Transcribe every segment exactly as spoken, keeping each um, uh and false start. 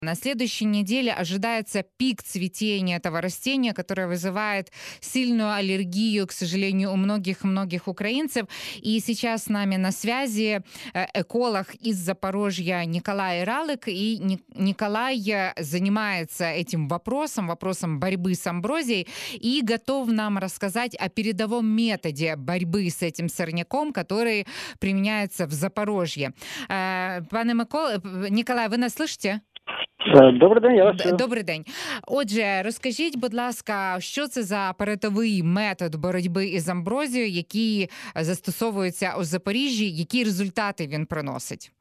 На следующей неделе ожидается пик цветения этого растения, которое вызывает сильную аллергию, к сожалению, у многих-многих украинцев. И сейчас с нами на связи э, эколог из Запорожья Николай Ралык. И Ни- Николай э, занимается этим вопросом, вопросом борьбы с амброзией, и готов нам рассказать о передовом методе борьбы с этим сорняком, который применяется в Запорожье. Э, Пане Микола, Николай, ви нас слышите? Е, Добрий день, я вас Д- чую. Добрий день. Отже, розкажіть, будь ласка, що це за передовий метод боротьби із амброзією, який е, застосовується у Запоріжжі, які результати він приносить?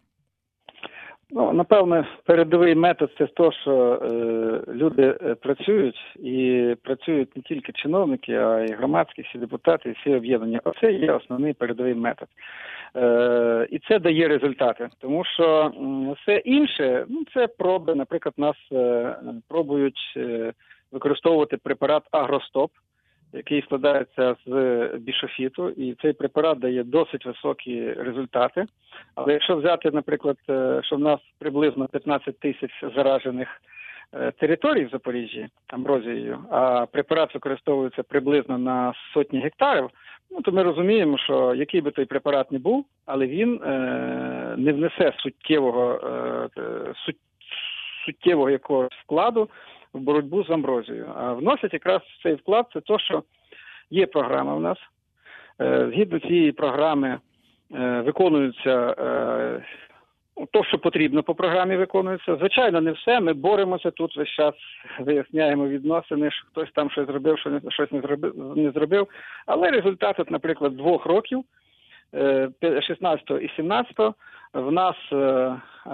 Ну, напевне, передовий метод – це те, що е, люди е, працюють, і працюють не тільки чиновники, а й громадські, всі депутати, всі об'єднання. Оце є основний передовий метод. Е, і це дає результати, тому що м, все інше, ну, це проби. Наприклад, нас е, пробують е, використовувати препарат «Агростоп», який складається з бішофіту, і цей препарат дає досить високі результати. Але якщо взяти, наприклад, е, що в нас приблизно п'ятнадцять тисяч заражених е, територій в Запоріжжі амброзією, а препарат використовується приблизно на сотні гектарів, ну, то ми розуміємо, що який би той препарат не був, але він е, не внесе суттєвого, е, сут, суттєвого якогось вкладу в боротьбу з амброзією. А вносить якраз цей вклад – це те, що є програма в нас. Е, Згідно цієї програми е, виконується е, те, що потрібно по програмі виконується. Звичайно, не все. Ми боремося тут весь час, виясняємо відносини, що хтось там щось зробив, що не, щось не зробив, не зробив. Але результат, от, наприклад, двох років, е, шістнадцятого і сімнадцятого, в нас е, е,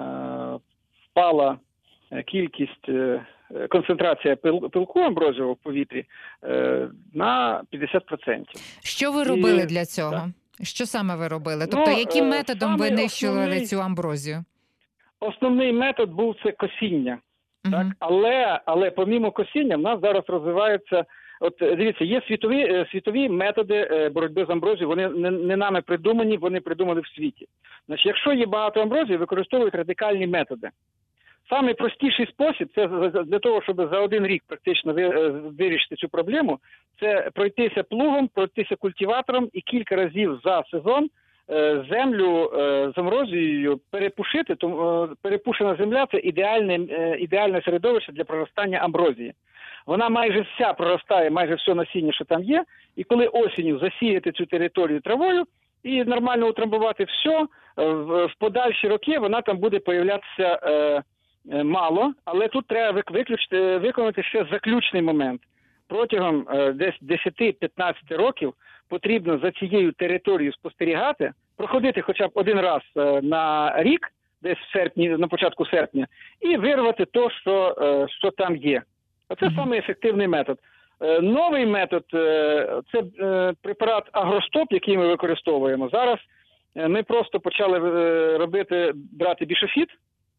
впала кількість, концентрація пил, пилку амброзієвого в повітрі е, на п'ятдесят відсотків. Що ви робили І, для цього? так. Що саме ви робили? Тобто, Ну, яким е, методом ви самий нищили основний- цю амброзію? Основний метод був це косіння. Так? Мгм. Але, але помімо косіння в нас зараз розвивається, от дивіться, є світові, е, світові методи е, боротьби з амброзією, вони не, не нами придумані, вони придумали в світі. Значить, якщо є багато амброзії, використовують радикальні методи. Самий простіший спосіб, це для того, щоб за один рік практично ви- вирішити цю проблему, це пройтися плугом, пройтися культиватором і кілька разів за сезон е, землю е, з амброзією перепушити. Тому е, перепушена земля – це ідеальне, е, ідеальне середовище для проростання амброзії. Вона майже вся проростає, майже все насіння, що там є, і коли осінню засіяти цю територію травою і нормально утрамбувати все, е, в, в подальші роки вона там буде появлятися е, Е, мало, але тут треба виключити, виконати ще заключний момент. Протягом е, десь десять-п'ятнадцять років потрібно за цією територією спостерігати, проходити хоча б один раз е, на рік, десь в серпні, на початку серпня, і вирвати те, що, е, що там є. Оце Мгм. самий ефективний метод. Е, новий метод е, – це е, препарат «Агростоп», який ми використовуємо. Зараз е, ми просто почали е, робити, брати бішофіт,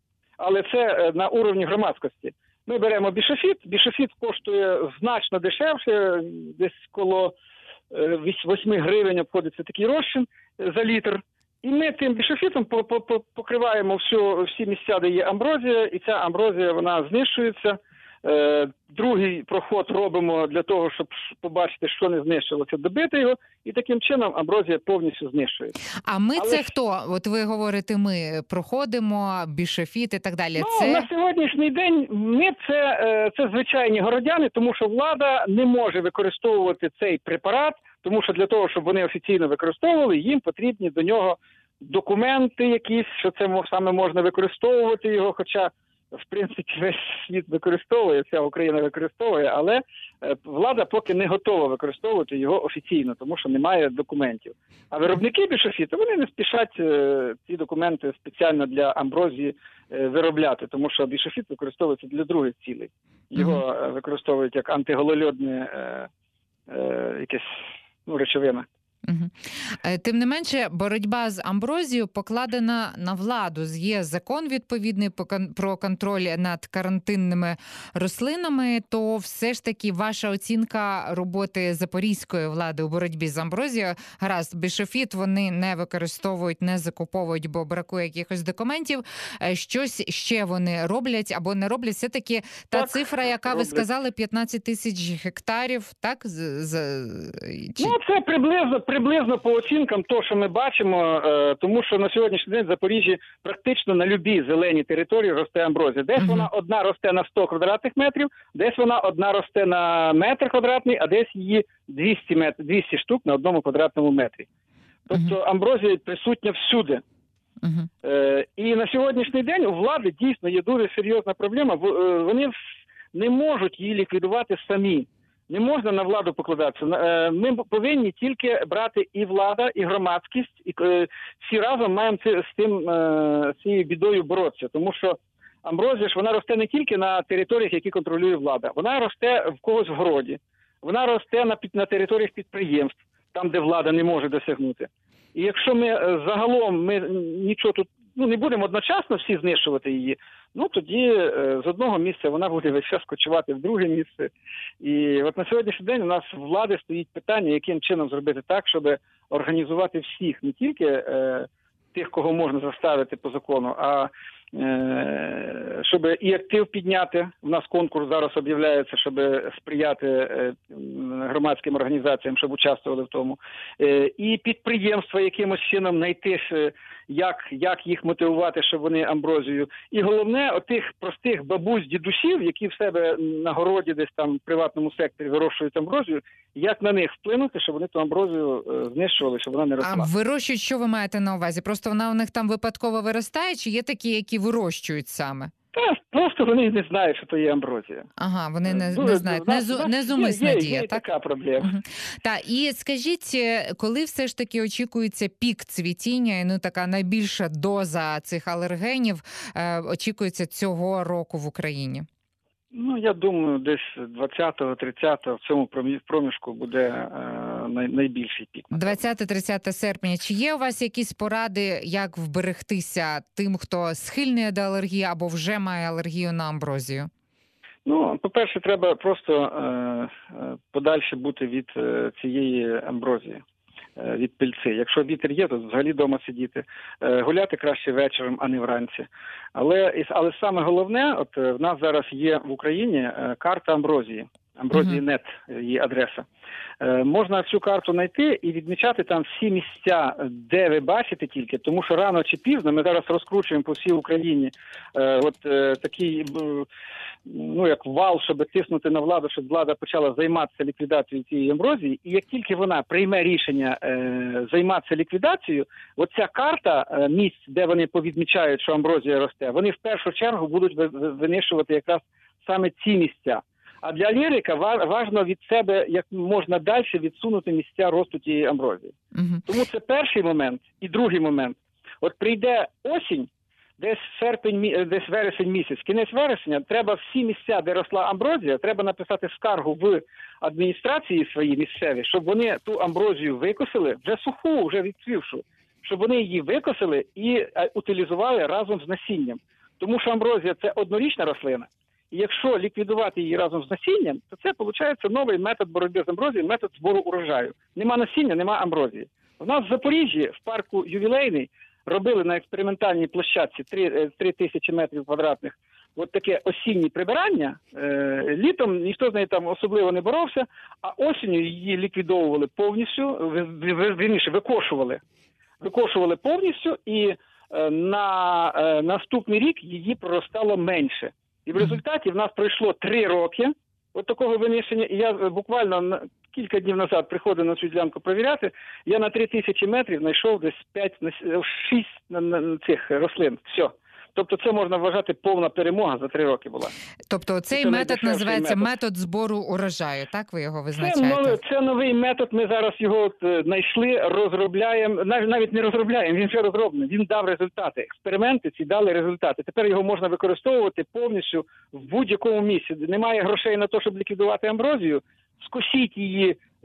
але це е, на уровні громадськості. Ми беремо бішофіт, бішофіт коштує значно дешевше, десь коло е, восьми гривень обходиться такий розчин е, за літр. І ми тим бішофітом по- по- по- покриваємо всю, всі місця, де є амброзія, і ця амброзія, вона знищується. Е, Другий проход робимо для того, щоб побачити, що не знищилося, добити його, і таким чином амброзія повністю знищується. А ми Але це ж- хто? От ви говорите, ми проходимо, бішофіт і так далі. Ну, Це на сьогоднішній день ми це, е, це звичайні городяни, тому що влада не може використовувати цей препарат, тому що для того, щоб вони офіційно використовували, їм потрібні до нього документи якісь, що це мо- саме можна використовувати його, хоча в принципі весь світ використовує, вся Україна використовує, але е, влада поки не готова використовувати його офіційно, тому що немає документів. А виробники бішофіту, вони не спішать е, ці документи спеціально для амброзії е, виробляти, тому що бішофіт використовується для других цілей. Його е, використовують як антиголольодне е, е, якесь, ну, речовина. Угу. Тим не менше, боротьба з амброзією покладена на владу. Є закон відповідний про контроль над карантинними рослинами, то все ж таки ваша оцінка роботи запорізької влади у боротьбі з амброзією, гаразд, бішофіт вони не використовують, не закуповують, бо бракує якихось документів. Щось ще вони роблять або не роблять? Все-таки та так, цифра, яка роблять. Ви сказали, п'ятнадцять тисяч гектарів, так? З, з, чи... Ну, це приблизно, приблизно по оцінкам того, що ми бачимо, е, тому що на сьогоднішній день в Запоріжжі практично на любій зеленій території росте амброзія. Десь uh-huh. вона одна росте на сто квадратних метрів, десь вона одна росте на метр квадратний, а десь її двісті, метр, двісті штук на одному квадратному метрі. Тобто uh-huh. амброзія присутня всюди. Uh-huh. Е, і на сьогоднішній день у влади дійсно є дуже серйозна проблема. Вони не можуть її ліквідувати самі. Не можна на владу покладатися. Ми повинні тільки брати і влада, і громадськість, і всі разом маємо з тим, з цією бідою боротися. Тому що амброзія ж вона росте не тільки на територіях, які контролює влада. Вона росте в когось в городі. Вона росте на, на територіях підприємств, там, де влада не може досягнути. І якщо ми загалом ми нічого тут ну, не будемо одночасно всі знищувати її, ну тоді е, з одного місця вона буде весь час кочувати в друге місце. І от на сьогоднішній день у нас в влади стоїть питання, яким чином зробити так, щоб організувати всіх, не тільки е, тих, кого можна заставити по закону, а е, щоб і актив підняти. У нас конкурс зараз об'являється, щоб сприяти е, громадським організаціям, щоб участвували в тому. Е, і підприємства якимось чином знайти, як, як їх мотивувати, щоб вони амброзію. І головне, отих простих бабусь, дідусів, які в себе на городі десь там в приватному секторі вирощують амброзію, як на них вплинути, щоб вони ту амброзію е, знищували, щоб вона не росла. А вирощують, що ви маєте на увазі? Просто вона у них там випадково виростає, чи є такі, які вирощують саме? Та, просто вони не знають, що то є амброзія. Ага, вони не, не знають. Не, зу, не зумисна є, дія, є, є так? така проблема. Угу. Так, і скажіть, коли все ж таки очікується пік цвітіння, і ну така найбільша доза цих алергенів е, очікується цього року в Україні? Ну, я думаю, десь двадцятого-тридцятого в цьому проміжку буде е, най, найбільший пік. двадцяте-тридцяте серпня. Чи є у вас якісь поради, як вберегтися тим, хто схильний до алергії або вже має алергію на амброзію? Ну, по-перше, треба просто е, подальше бути від е, цієї амброзії, е, від пильці. Якщо вітер є, то взагалі вдома сидіти. Е, гуляти краще вечором, а не вранці. Але, але саме головне, от в нас зараз є в Україні е, карта амброзії. Амброзії точка нет, її адреса. Е, можна цю карту знайти і відмічати там всі місця, де ви бачите тільки, тому що рано чи пізно ми зараз розкручуємо по всій Україні е, от е, такий, е, ну як вал, щоб тиснути на владу, щоб влада почала займатися ліквідацією цієї амброзії. І як тільки вона прийме рішення е, займатися ліквідацією, оця карта е, місць, де вони повідмічають, що амброзія росте, вони в першу чергу будуть винищувати якраз саме ці місця. А для алергіка важливо від себе як можна далі відсунути місця росту тієї амброзії. Uh-huh. Тому це перший момент. І другий момент. От прийде осінь, десь серпень, десь вересень місяць, кінець вересня, треба всі місця, де росла амброзія, треба написати скаргу в адміністрації своїй місцеві, щоб вони ту амброзію викосили, вже суху, вже відцвівшу, щоб вони її викосили і утилізували разом з насінням. Тому що амброзія – це однорічна рослина. І якщо ліквідувати її разом з насінням, то це, виходить, новий метод боротьби з амброзією, метод збору урожаю. Нема насіння, нема амброзії. У нас в Запоріжжі, в парку Ювілейний, робили на експериментальній площадці три тисячі метрів квадратних от таке осіннє прибирання. Е, літом ніхто з нею там особливо не боровся, а осінню її ліквідовували повністю, вірніше, викошували. Викошували повністю, і е, на е, наступний рік її проростало менше. І в результаті в нас пройшло три роки от такого винищення, і я буквально кілька днів назад приходив на цю ділянку перевіряти, я на три тисячі метрів знайшов десь п'ять-шість цих рослин. Все. Тобто це можна вважати повна перемога за три роки була. Тобто цей метод називається метод. метод збору урожаю, так ви його визначаєте? Це новий, це новий метод, ми зараз його знайшли, розробляємо, навіть не розробляємо, він вже розроблений, він дав результати. Експерименти ці дали результати. Тепер його можна використовувати повністю в будь-якому місці. Немає грошей на те, щоб ліквідувати амброзію, скосіть її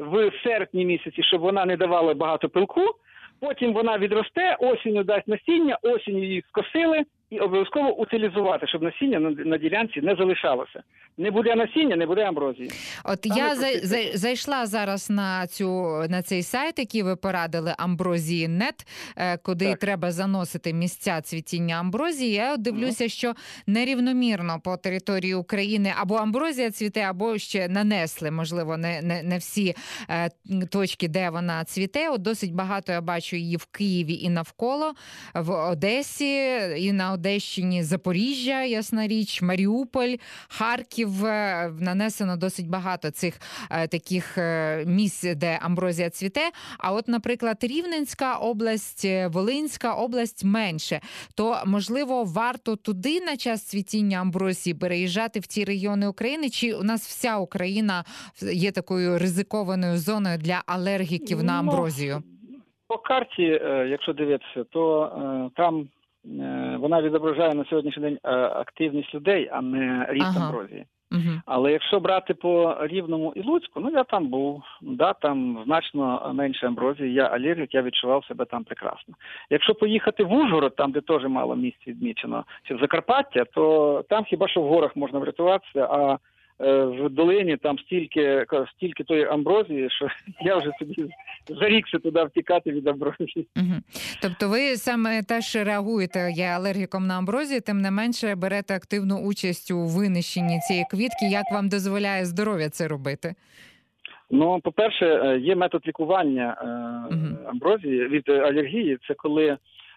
в серпні місяці, щоб вона не давала багато пилку. Потім вона відросте, осінню дасть насіння, осінню її скосили і обов'язково утилізувати, щоб насіння на, на ділянці не залишалося. Не буде насіння, не буде амброзії. От Саме я за, за, зайшла зараз на цю на цей сайт, який ви порадили, амброзії точка нет, куди так. треба заносити місця цвітіння амброзії. Я дивлюся, угу. що нерівномірно по території України або амброзія цвіте, або ще нанесли, можливо, не, не, не всі е, точки, де вона цвіте. От досить багато я бачу її в Києві і навколо, в Одесі, і на Одещині Запоріжжя, ясна річ, Маріуполь, Харків. Нанесено досить багато цих е, таких е, місць, де амброзія цвіте. А от, наприклад, Рівненська область, Волинська область менше. То, можливо, варто туди на час цвітіння амброзії переїжджати в ті регіони України? Чи у нас вся Україна є такою ризикованою зоною для алергіків на амброзію? Ну, по карті, якщо дивитися, то е, там вона відображає на сьогоднішній день активність людей, а не ріст ага. амброзії. Угу. Але якщо брати по Рівному і Луцьку, ну я там був, да, там значно менше амброзії, я алергік, я відчував себе там прекрасно. Якщо поїхати в Ужгород, там де теж мало місць відмічено, чи в Закарпаття, то там хіба що в горах можна врятуватися, а в долині там стільки, стільки тої амброзії, що я вже собі зарікся туди втікати від амброзії. Угу. Тобто ви саме теж реагуєте, є алергіком на амброзію, тим не менше берете активну участь у винищенні цієї квітки. Як вам дозволяє здоров'я це робити? Ну, по-перше, є метод лікування угу. амброзії від алергії. Це коли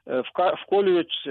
вколюють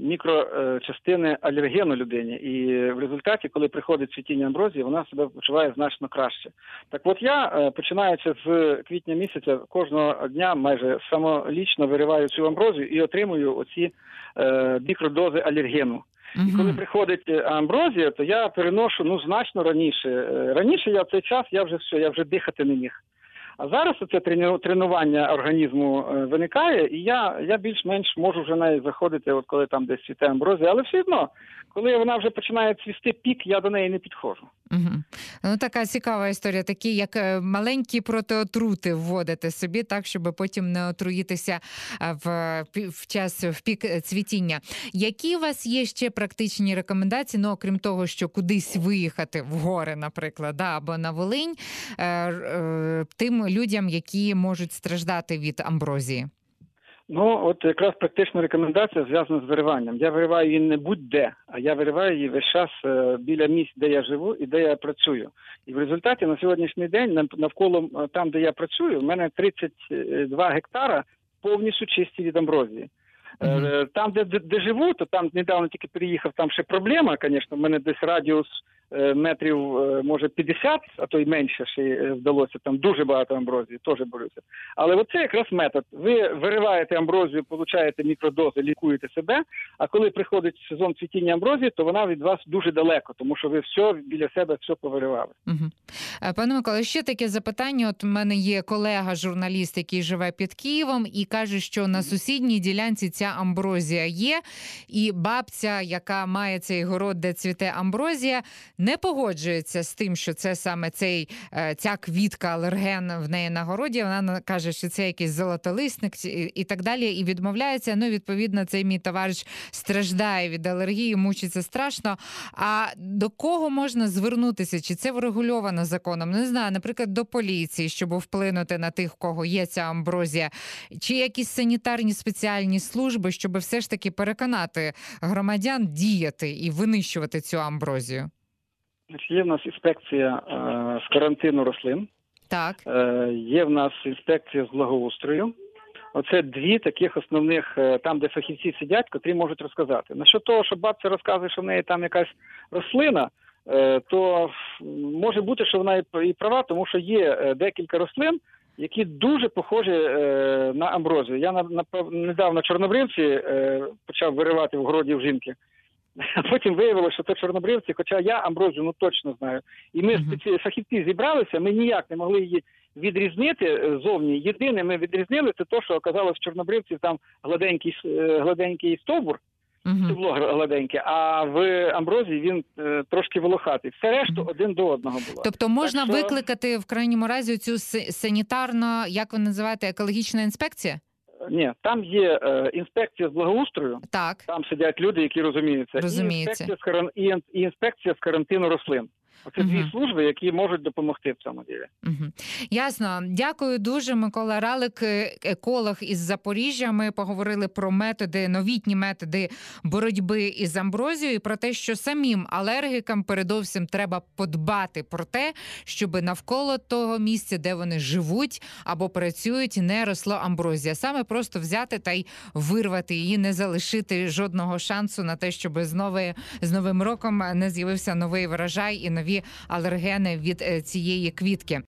мікрочастини алергену людині. І в результаті, коли приходить цвітіння амброзії, вона себе почуває значно краще. Так от я, починаючи з квітня місяця, кожного дня майже самолічно вириваю цю амброзію і отримую оці мікродози алергену. Uh-huh. І коли приходить амброзія, то я переношу, ну, значно раніше. Раніше я в цей час, я вже все, я вже дихати не міг. А зараз це тренування організму виникає, і я, я більш-менш можу вже навіть заходити, от коли там десь цвіте амброзія, але все одно, коли вона вже починає цвісти пік, я до неї не підходжу. Угу. Ну, така цікава історія, такі як маленькі протиотрути вводити собі, так, щоб потім не отруїтися в, в час, в пік цвітіння. Які у вас є ще практичні рекомендації, ну, окрім того, що кудись виїхати в гори, наприклад, да, або на Волинь, е, е, тим людям, які можуть страждати від амброзії? Ну, от якраз практична рекомендація зв'язана з вириванням. Я вириваю її не будь-де, а я вириваю її весь час біля місць, де я живу і де я працюю. І в результаті на сьогоднішній день навколо там, де я працюю, в мене тридцять два гектара повністю чисті від амброзії. Mm-hmm. Там, де, де, де живу, то там недавно тільки приїхав, там ще проблема, звісно, в мене десь радіус метрів, може, п'ятдесят, а то й менше ще вдалося, там дуже багато амброзії, теж борюся. Але оце якраз метод. Ви вириваєте амброзію, получаєте мікродози, лікуєте себе, а коли приходить сезон цвітіння амброзії, то вона від вас дуже далеко, тому що ви все біля себе все повиривали. Угу. Пане Миколо, ще таке запитання. От у мене є колега-журналіст, який живе під Києвом, і каже, що на сусідній ділянці ця амброзія є, і бабця, яка має цей город, де цвіте амброзія, не погоджується з тим, що це саме цей, ця квітка алерген в неї на городі. Вона каже, що це якийсь золотолисник і так далі, і відмовляється. Ну, відповідно, цей мій товариш страждає від алергії, мучиться страшно. А до кого можна звернутися? Чи це врегульовано законом? Не знаю, наприклад, до поліції, щоб вплинути на тих, в кого є ця амброзія. Чи якісь санітарні спеціальні служби, щоб все ж таки переконати громадян діяти і винищувати цю амброзію? Є в нас інспекція е, з карантину рослин. Так. Е, є в нас інспекція з благоустрою. Оце дві таких основних, е, там, де фахівці сидять, котрі можуть розказати. Насчет того, що бабця розказує, що в неї там якась рослина, е, то може бути, що вона і права, тому що є декілька рослин, які дуже похожі е, на амброзію. Я на, на, недавно чорнобривці е, почав виривати в городі в жінки. А потім виявилося, що це чорнобривці, хоча я амброзію ну точно знаю. І ми uh-huh. фахівці зібралися, ми ніяк не могли її відрізнити зовні. Єдине ми відрізнили, це те, що оказалось в чорнобривців там гладенький, гладенький стовбур, Мгм. Стебло гр- гладеньке, а в амброзії він е, трошки волохатий. Все решту Мгм. один до одного було. Тобто можна Так що- викликати в крайньому разі цю с- санітарно, як ви називаєте, екологічна інспекція? Ні, там є е, інспекція з благоустрою, Так. там сидять люди, які розуміються, Розуміються. і інспекція з, каран... і, ін- і інспекція з карантину рослин. Оце дві Мгм. служби, які можуть допомогти в цьому ділі. Мгм. Ясно. Дякую дуже, Микола Ралик, е, еколог із Запоріжжя. Ми поговорили про методи, новітні методи боротьби із амброзією і про те, що самим алергікам передовсім треба подбати про те, щоб навколо того місця, де вони живуть або працюють, не росло амброзія. Саме просто взяти та й вирвати її, не залишити жодного шансу на те, щоб з, нової, з Новим роком не з'явився новий врожай і нові алергени від е, цієї квітки.